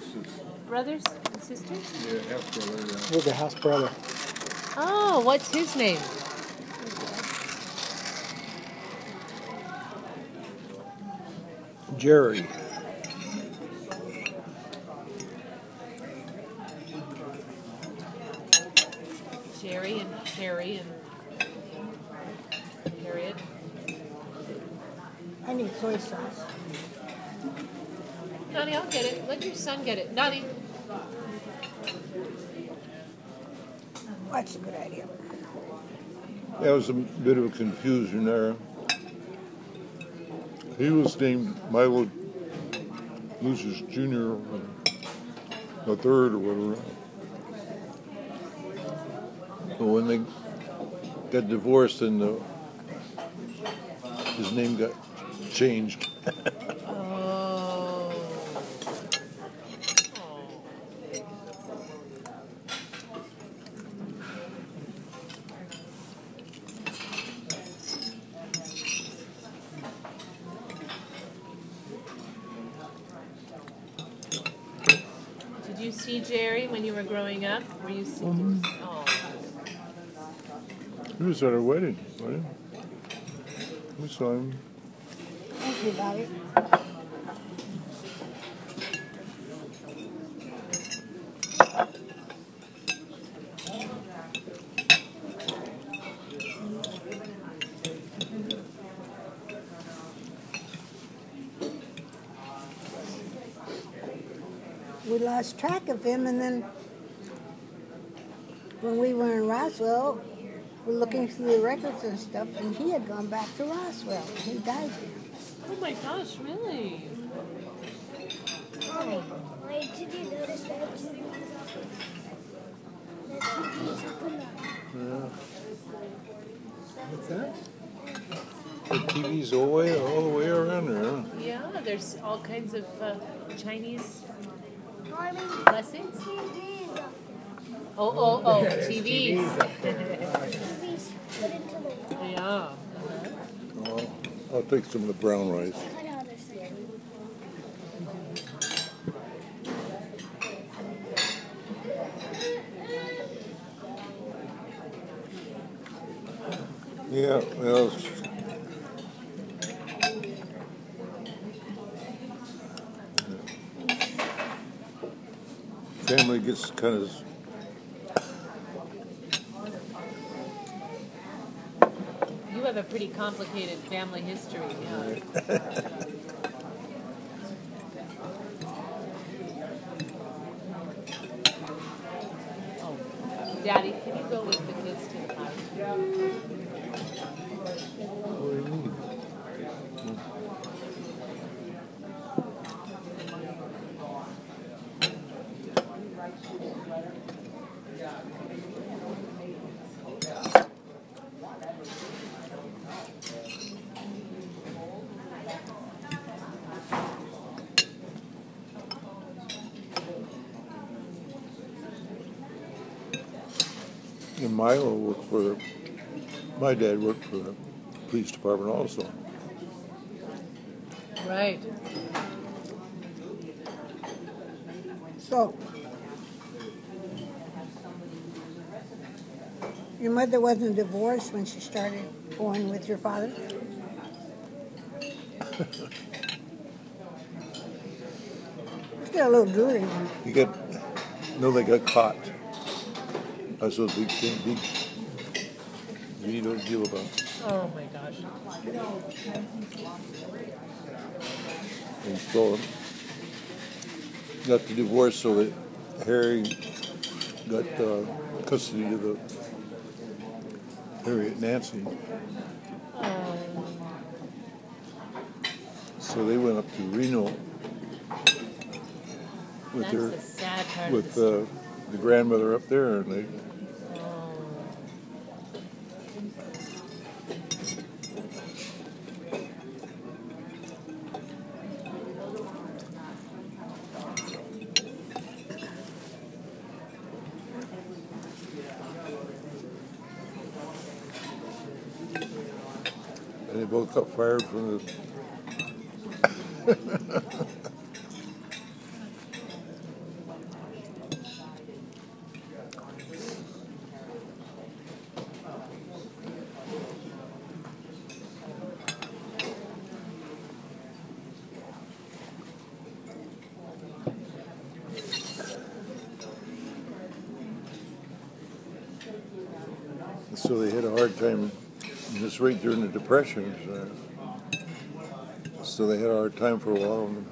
Brothers and sisters? Yeah, half brother. Yeah. He's a house brother. Oh, what's his name? Jerry. Jerry and Harry and Harriet. I need soy sauce. Donnie, I'll get it. Let your son get it. Donnie. That's a good idea. There was a bit of a confusion there. He was named Milo Lucius Jr. The third or whatever. But when they got divorced and his name got changed. Oh. Did you see Jerry when you were growing up? Were you seeing? Oh. He was at our wedding, right? We saw him. Thank you, Bobby. We lost track of him, and then when we were in Roswell, we're looking through the records and stuff, and he had gone back to Roswell. He died there. Oh my gosh, really? Mommy, wait, did you notice that TV's up and up? Yeah. What's that? The TV's all the way around there. Huh? Yeah, there's all kinds of Chinese Mommy, blessings. TV's up. Oh, TVs. TV's put into the wall. Yeah. Oh, I'll take some of the brown rice. Cut out a second. Yeah, well, family gets kind of. You have a pretty complicated family history. Yeah. Oh, Daddy, can you go with the kids to the house? And Milo worked for my dad worked for the police department also. Right. So, your mother wasn't divorced when she started going with your father? It's got a little jewelry on it. They got caught. That's what big deal about. Oh my gosh. And so got the divorce so that Harry got custody of the Harriet Nancy. Oh. So they went up to Reno with That's the sad part with of the story. the grandmother up there, and they. And they both got fired from the. So they had a hard time, just right during the Depression. So they had a hard time for a while. And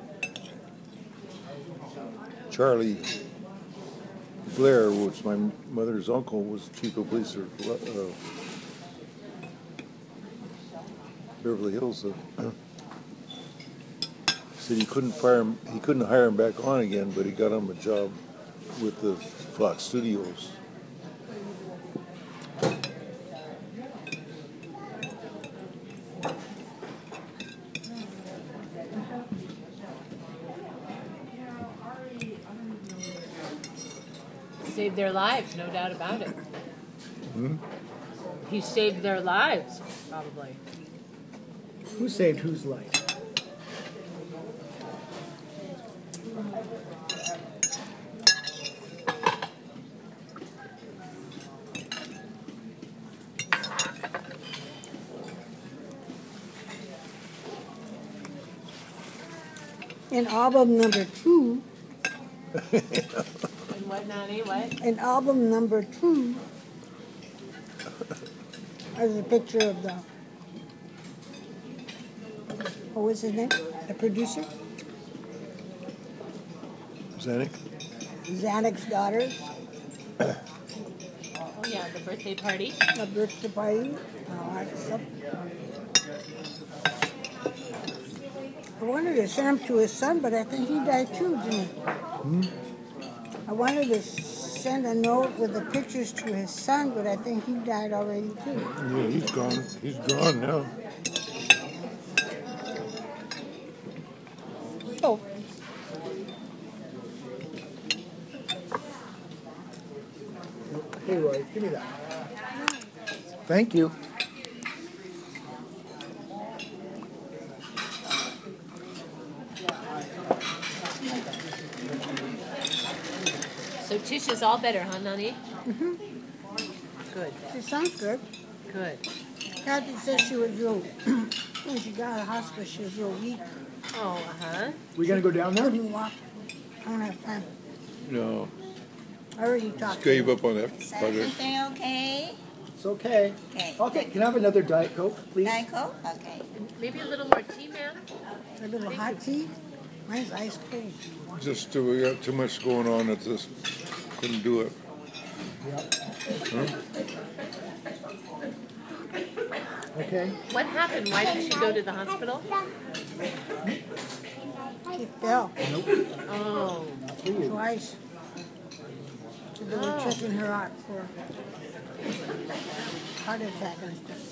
Charlie Blair, which my mother's uncle, was chief of police of Beverly Hills. Said he couldn't hire him back on again, but he got him a job with the Fox Studios. Saved their lives, no doubt about it. Hmm? He saved their lives, probably. Who saved whose life? In album number 2, And what, Nani? What? in album number 2, there's a picture of the, what was his name? The producer? Zanuck? Zanuck's daughters, Oh yeah, the birthday party. a birthday party, all that stuff. I wanted to send him to his son, but I think he died too, didn't he? I wanted to send a note with the pictures to his son, but I think he died already too. Yeah, he's gone. He's gone now. Oh, Hey, Roy, give me that. Thank you. So Tish is all better, huh, Nani? mm-hmm. Good. She sounds good. Good. Kathy said she was real, when she got out of the hospital, she was real weak. Oh, uh-huh. We gonna go down there? Couldn't walk. I don't have time. No. I already talked. Gave up on that Is project. everything okay? It's okay. Okay. Okay, can I have another Diet Coke, please? Diet Coke? Okay. Maybe a little more tea, ma'am? A little hot tea. Mine's ice cold. Just we got too much going on that just couldn't do it. Yep. Huh? Okay. What happened? Why did she go to the hospital? She fell Nope. Oh. Not for you. twice. So they were checking her out for heart attack and stuff.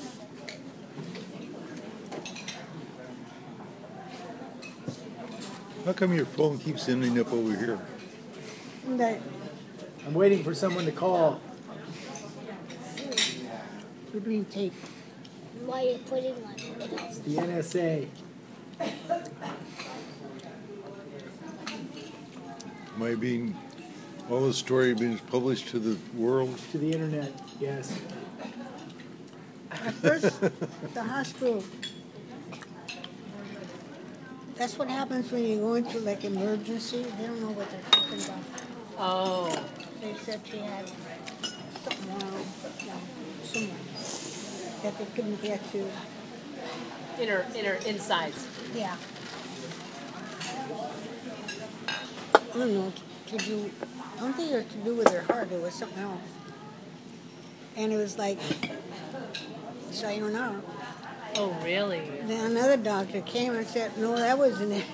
How come your phone keeps ending up over here? And that I'm waiting for someone to call. we're being taped. Why you're putting on it? It's the NSA. Am I being, all the story being published to the world? To the internet, yes. At first, the hospital, that's what happens when you go into like emergency. They don't know what they're talking about. Oh. They said she had something wrong, somewhere that they couldn't get to. Inner insides. Yeah. I don't know, to do, I don't think it was to do with her heart, it was something else. And it was like, sayonara. Oh, really? Then another doctor came and said, no, that wasn't it.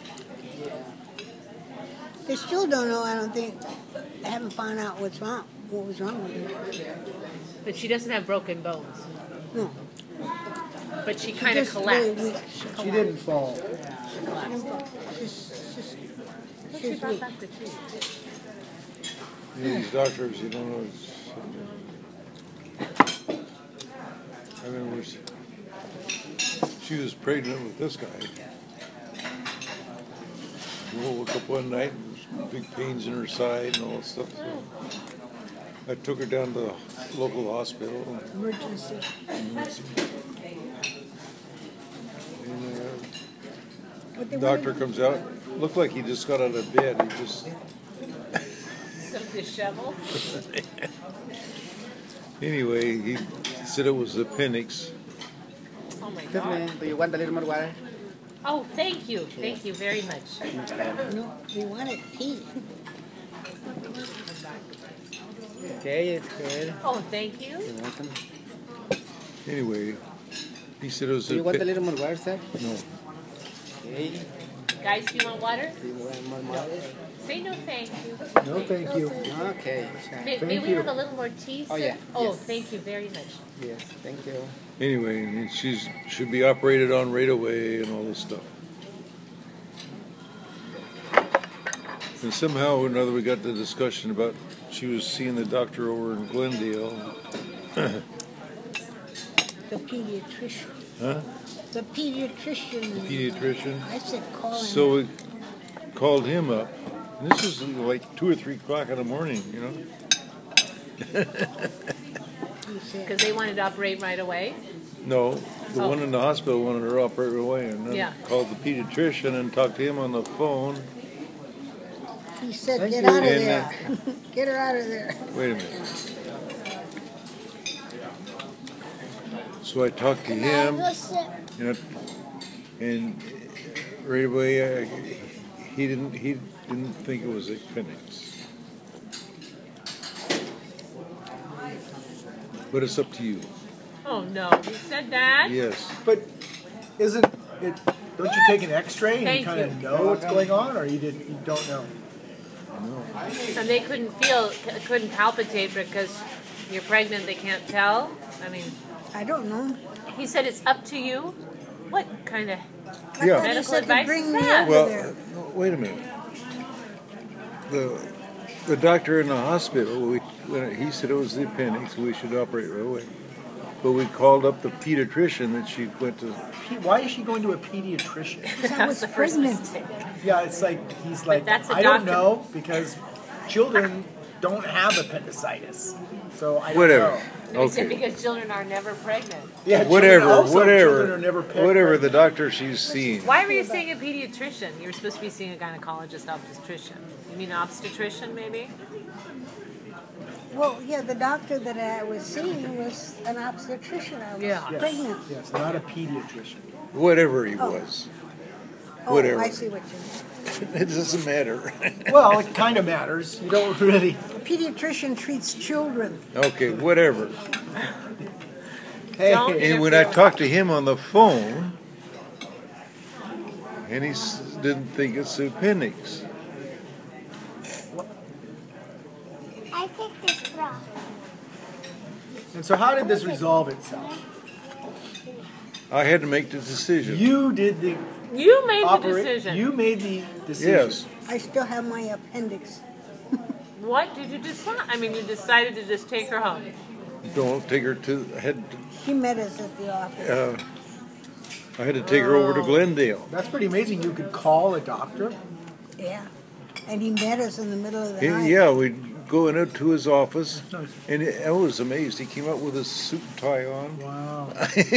They still don't know, I don't think. They haven't found out what was wrong with her. But she doesn't have broken bones. No. But she kind of Just really collapsed. weak. She didn't fall. She's She brought weak. back the tea. These doctors, you don't know. I remember she was pregnant with this guy. She woke up one night and there was big pains in her side and all that stuff. So I took her down to the local hospital. Emergency. And What they the doctor wanted- comes out. Looked like he just got out of bed. He just So disheveled. Anyway, he said it was appendix. Oh my Excuse God. me, do you want a little more water? Oh, thank you. Thank you very much. No, we wanted tea. Okay, it's good. Oh, thank you. You're welcome. Anyway, he said it was Do you want a appendix. little more water, sir? No. Okay. Guys, do you want water? Do you want more water? Say no thank you. No, thank you. Okay. Sure. May we you. have a little more tea, sir? Oh, yeah. Oh, Yes. thank you very much. Yes, thank you. Anyway, and she's should be operated on right away and all this stuff. And somehow or another, we got the discussion about she was seeing the doctor over in Glendale. The pediatrician. Huh? The pediatrician. Pediatrician. I said call him. So we called him up. And this is like 2 or 3 o'clock in the morning, you know. He said, Because they wanted to operate right away. No, the Oh. one in the hospital wanted her up right away, and then Yeah. called the pediatrician and talked to him on the phone. he said Thank get you. out of And, there. Get her out of there. Wait a minute. So I talked to Can I him, go sit? you know, and right away he didn't think it was appendix. But it's up to you. Oh, no. You said that? Yes. But isn't it? Don't you take an X-ray and Thank you kind of you. know what's going on, or you don't know? And they couldn't couldn't palpitate because you're pregnant, they can't tell? I mean, I don't know. he said it's up to you? What kind of... I Yeah. thought he Medical said to advice bring is me that? over Well, there. wait a minute. The doctor in the hospital, he said it was the appendix. We should operate right away. But we called up the pediatrician that she went to. Why is she going to a pediatrician? I That was the first pregnant. mistake. Yeah, it's like he's like, that's a I don't doctor. know because children don't have appendicitis, so I don't Whatever. know. He said Okay. because children are never pregnant. Yeah, Whatever. Children are never Whatever the pregnant. doctor she's seeing. Why were you seeing a pediatrician? You were supposed to be seeing a gynecologist obstetrician. You mean obstetrician, maybe? Well, yeah, the doctor that I was seeing was an obstetrician. I was Yeah. Yes, pregnant. yes, not a pediatrician. Whatever he was. Oh, Whatever. I see what you mean. It doesn't matter. Well, it kind of matters. You don't really. A pediatrician treats children. Okay, whatever. Hey, Don't- And when I talked to him on the phone, and he didn't think it's the appendix. I take this bra. and so how did this resolve itself? I had to make the decision. You did the You made the operate. decision. You made the decision. Yes. I still have my appendix. What did you decide? I mean, you decided to just take her home. Don't take her to. He met us at the office. I had to take her over to Glendale. That's pretty amazing. You could call a doctor. Yeah. And he met us in the middle of the night. Yeah, we'd go into his office, and I was amazed. He came out with his suit and tie on. Wow.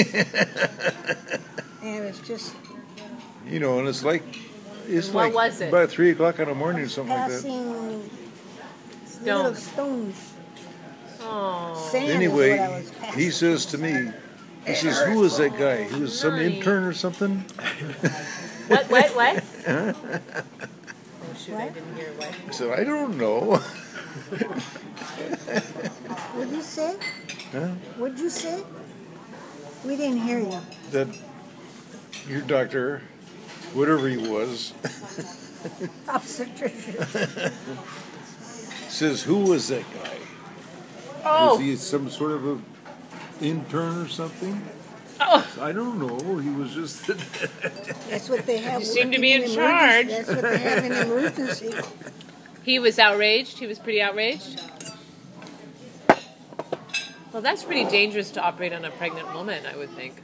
And it was just You know, and it's like What like was it? about 3 o'clock in the morning or something like that. passing little Stones. stones. Oh. Sand Anyway, is what I was passing. he says to me, he says, "Who was that guy? He was some Honey. intern or something." What? Oh, shoot, I didn't hear what. I said, "I don't know." What'd you say? Huh? What'd you say? We didn't hear you. That your doctor, whatever he was, Obstetrician. says, "Who was that guy? Oh. Was he some sort of a intern or something?" Oh. I don't know. He was just. That's what they have. You seem to working be in emergency. charge. That's what they have in emergency. He was outraged. He was pretty outraged. Well, that's pretty dangerous to operate on a pregnant woman, I would think.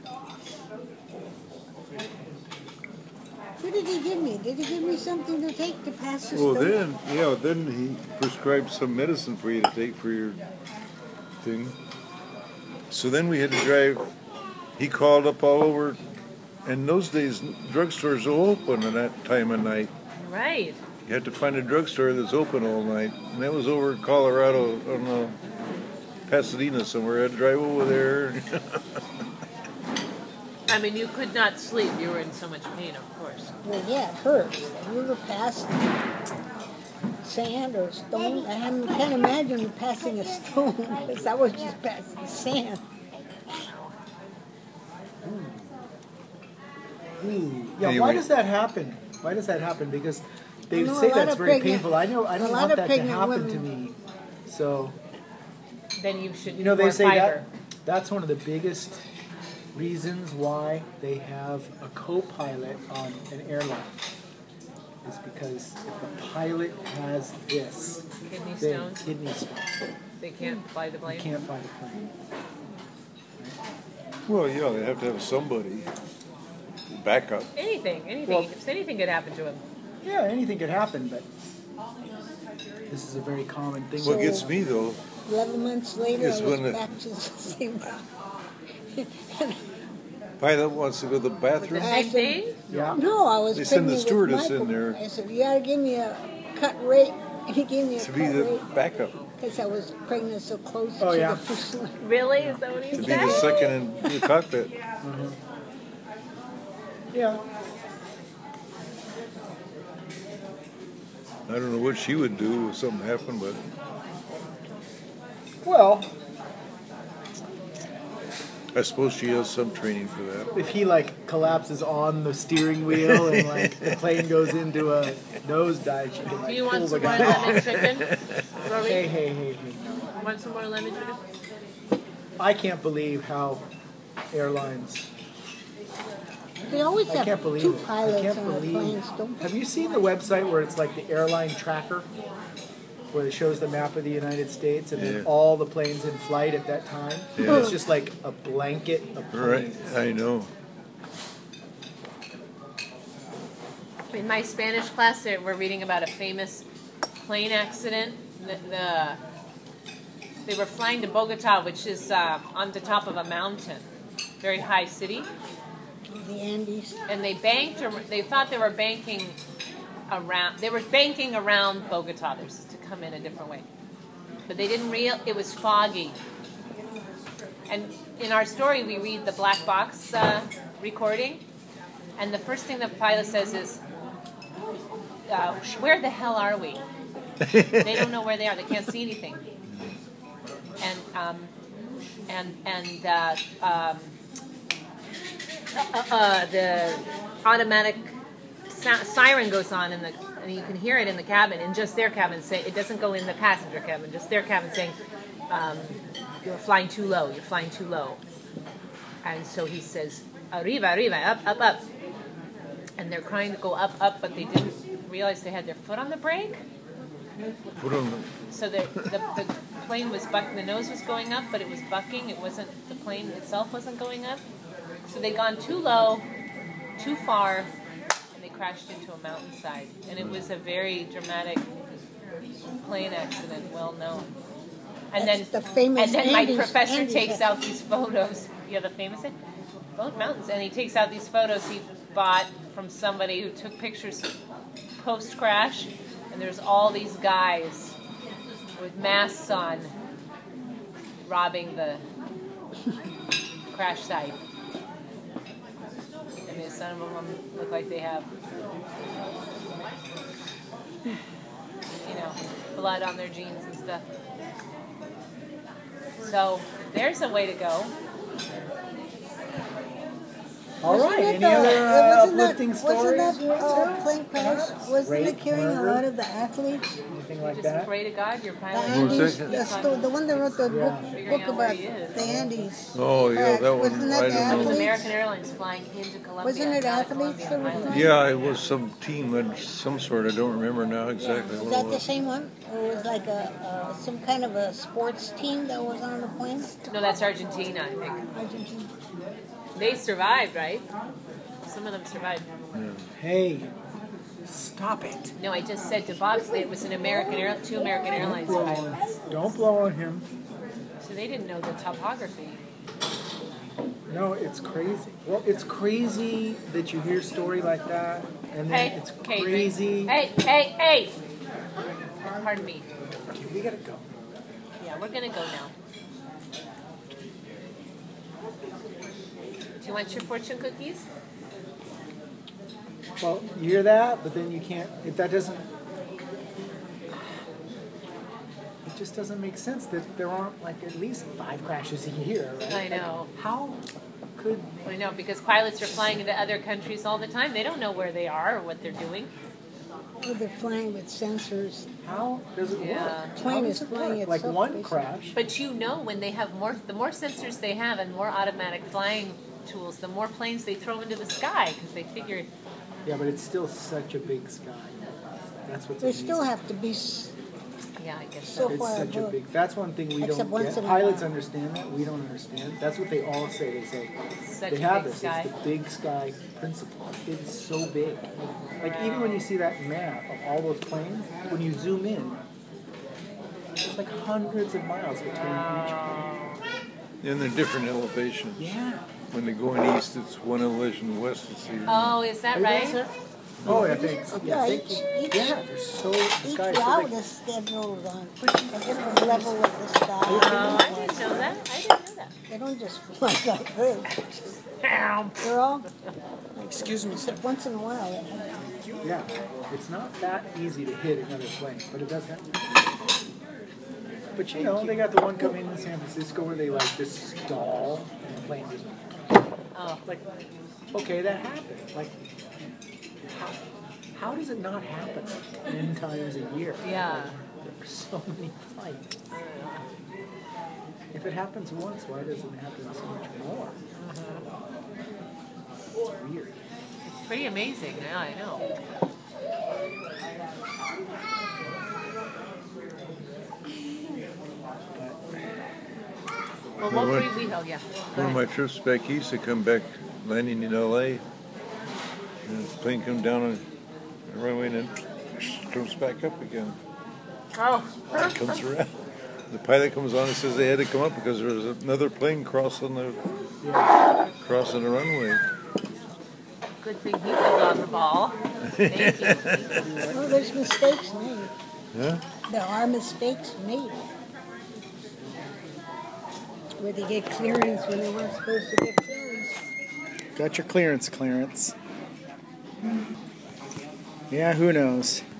What did he give me? Did he give me something to take to pass the Well, stone? then he prescribed some medicine for you to take for your thing. So then we had to drive. He called up all over, and those days drugstores are open at that time of night. Right. You had to find a drugstore that's open all night, and that was over in Colorado on the Pasadena somewhere. I had to drive over there. I mean, you could not sleep. You were in so much pain, of course. Well, yeah, it hurts. Have you ever passed sand or stone? Can't imagine passing a stone because I was just passing sand. Yeah, Anyway. why does that happen? Why does that happen? Because they I know say a lot that's of very pregnant- painful. I don't a lot want of that to pregnant happen to women- me. So, Then you should you know, eat they more say fiber. that's one of the biggest reasons why they have a co-pilot on an airline. Is because if the pilot has this, Kidney then stones. kidney stones, They can't fly the you plane. can't fly the plane. Well, yeah, they have to have somebody backup. Anything. Well- If anything could happen to him. Yeah, anything could happen, but this is a very common thing. What gets me though, 11 months later, It's I was when the- back to the same pilot wants to go to the The bathroom. same thing? Yeah. No, I was They send the pregnant with stewardess in Michael. there. I said, you gotta give me a cut rate. And he gave me a To cut be the rate backup, because I was pregnant so close Oh, to yeah. the first one. Really? Is that what he to be said? the second in the cockpit. Yeah. I don't know what she would do if something happened, but Well, I suppose she has some training for that. if he like collapses on the steering wheel and like the plane goes into a nosedive, she can Do like you pull want the some more guy lemon off. chicken? Rory? Hey. Want some more lemon chicken? I can't believe how airlines. They always I can't have believe two it. I pilots can't on the believe. planes, don't Have you seen the website where it's like the airline tracker, where it shows the map of the United States and Yeah. then all the planes in flight at that time? Yeah. It's just like a blanket of Right, planes. I know. In my Spanish class, we're reading about a famous plane accident. They were flying to Bogota, which is on the top of a mountain, very high city, the Andes. and they banked. They thought they were banking around. They were banking around Bogota. They were supposed to come in a different way, but they didn't It was foggy. And in our story, we read the black box recording, and the first thing the pilot says is, "Where the hell are we?" They don't know where they are. They can't see anything. The automatic siren goes on and you can hear it in the cabin, in just their cabin. It doesn't go in the passenger cabin, just their cabin saying, "You're flying too low. You're flying too low." And so he says, "Arriba, arriba, up, up, up." And they're trying to go up, up, but they didn't realize they had their foot on the brake. Put on So the plane was bucking, the nose was going up, but it was bucking. It wasn't, the plane itself wasn't going up. So they'd gone too low, too far, and they crashed into a mountainside. And it was a very dramatic plane accident, well known. And That's then, the famous and then my Andes- professor Andes takes accident. out these photos. Yeah, the famous both mountains. And he takes out these photos he bought from somebody who took pictures post-crash. And there's all these guys with masks on robbing the crash site. And some of them look like they have, blood on their jeans and stuff. So there's a way to go. All right. Any Wasn't other that- uplifting stories? Wasn't that plane crash? Wasn't Rape, it carrying a murder? lot of the athletes? Anything like Just that? pray to God, you're The piloting. Andes, that? the one that wrote the book Figuring out about where he is. the Andes. Oh, yeah, crash. that one, Wasn't that I the don't know. It was athletes? American Airlines flying into Colombia. Wasn't it out of athletes Colombia, that were Highland. flying? Yeah, it was some team of some sort. I don't remember now exactly Is what that it the was. same one? Or was it like some kind of a sports team that was on the plane? No, that's Argentina, I think. Argentina. They survived, right? Some of them survived. Hey, stop it. No, I just said to Bobsley it was an two American Airlines pilots. Don't blow on him. So they didn't know the topography. No, it's crazy. Well, it's crazy that you hear a story like that, and then Hey, it's okay, crazy. Hey! Pardon me. Okay, we gotta go. Yeah, we're gonna go now. Do you want your fortune cookies? Well, you hear that, but then you can't. If that doesn't, it just doesn't make sense that there aren't like at least 5 crashes a year. Right? I know. How could? I know, because pilots are flying into other countries all the time. They don't know where they are or what they're doing. Or they're flying with sensors. How does it Yeah. work? Plane How is does it flying work? Like itself, one basically. crash. But you know, when they have the more sensors they have and more automatic flying tools, the more planes they throw into the sky because they figured. Yeah, but it's still such a big sky. That's what's They amazing. still have to be Yeah, I guess so so. It's far such a above. big. That's one thing we Except don't once get. in a Pilots while. understand that. We don't understand. That's what they all say. They say Such they a have big this. sky. It's the big sky principle. It is so big. Like even when you see that map of all those planes, when you zoom in, there's like hundreds of miles between each plane. And they're different elevations. Yeah. When they're going east, it's one elevation. West, it's the Oh, is that Are you guys right? there? Oh, I think. Yeah, Yeah, each they're so the each sky is so route big. is scheduled on a different level of the sky. Oh, I didn't know that. I didn't know that. They don't just fly like this. They're all, Excuse me. except once in a while. It happens. Yeah, it's not that easy to hit another plane, but it does happen. But you know, they got the one coming in San Francisco where they like just stall and the plane just Oh, like, okay, that happened. Like, how does it not happen 10 times a year? yeah. There are so many flights. If it happens once, why doesn't it happen so much more? It's weird. Pretty amazing. Yeah, I know. Well, what were we? Oh, yeah. Go one of my ahead. trips back east. I come back landing in L.A. And the plane comes down on the runway and then comes back up again. Oh, Comes around. The pilot comes on and says they had to come up because there was another plane crossing the runway. good thing he was on the ball. Thank you. Well, there's mistakes made. Huh? There are mistakes made. Where they get clearance when they weren't supposed to get clearance. Got your clearance. Yeah, who knows?